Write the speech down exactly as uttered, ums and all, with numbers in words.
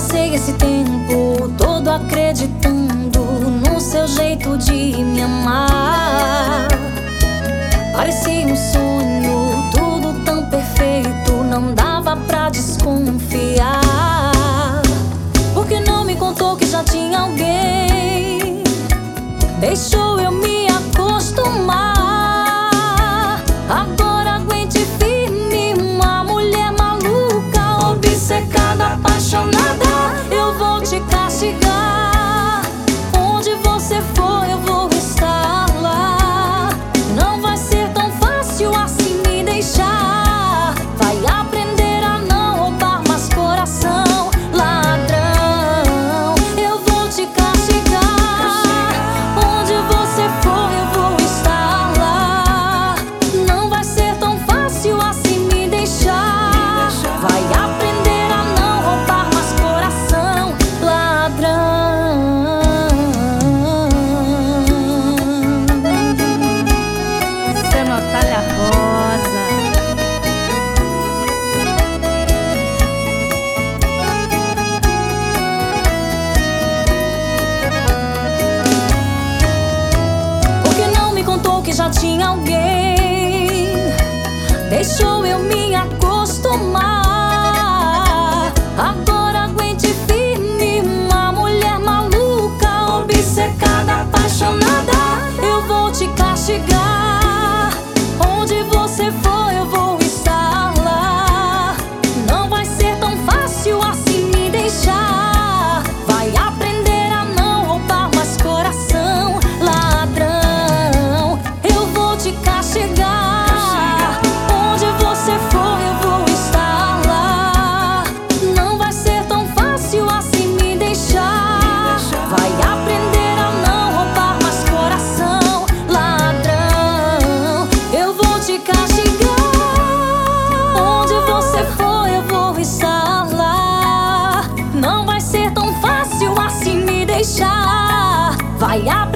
Passei esse tempo todo acreditando no seu jeito de me amar. Parecia um sonho, tudo tão perfeito, não dava pra desconfiar. Por que não me contou que já tinha alguém? Deixou eu me acostumar. Agora aguente firme, uma mulher maluca, obcecada, apaixonada. Eu vou te castigar. Onde você for, eu vou estar lá. Não vai ser tão fácil assim me deixar. Vai aprender a não roubar mais coração, ladrão. Eu vou te castigar. Onde você for, eu vou estar lá. Não vai ser tão fácil assim me deixar. Vai aprender a não roubar mais coração, ladrão. Isso é Natália Rosa. Por que não me contou que já tinha alguém? Deixou eu me acostumar. Agora aguente firme, uma mulher maluca, obcecada, apaixonada. Eu vou te castigar. Onde você for, eu vou estar lá. Não vai ser tão fácil assim me deixar. Vai aprender a não roubar mais coração, ladrão. Eu vou te castigar. Onde você for, eu vou estar lá. Não vai ser tão fácil assim me deixar. Vai aprender a não roubar mais coração, ladrão. Eu vou te castigar. Onde você for, eu vou estar lá. Não vai ser tão fácil assim me deixar. Vai aprender